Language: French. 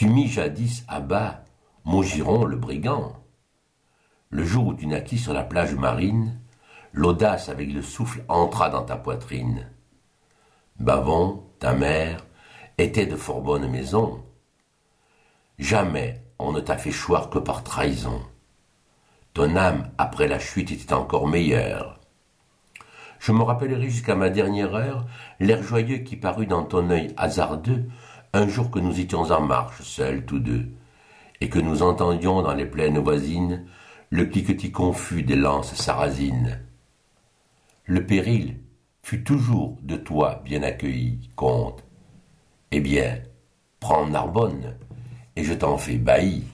Tu mis jadis à bas Maugiron le brigand. Le jour où tu naquis sur la plage marine, l'audace avec le souffle entra dans ta poitrine. Bavon, ta mère, était de fort bonne maison. Jamais on ne t'a fait choir que par trahison. Ton âme, après la chute, était encore meilleure. Je me rappellerai jusqu'à ma dernière heure l'air joyeux qui parut dans ton œil hasardeux un jour que nous étions en marche, seuls tous deux, et que nous entendions dans les plaines voisines le cliquetis confus des lances sarrasines. Le péril fut toujours de toi bien accueilli, comte. Eh bien, prends Narbonne, et je t'en fais bailli.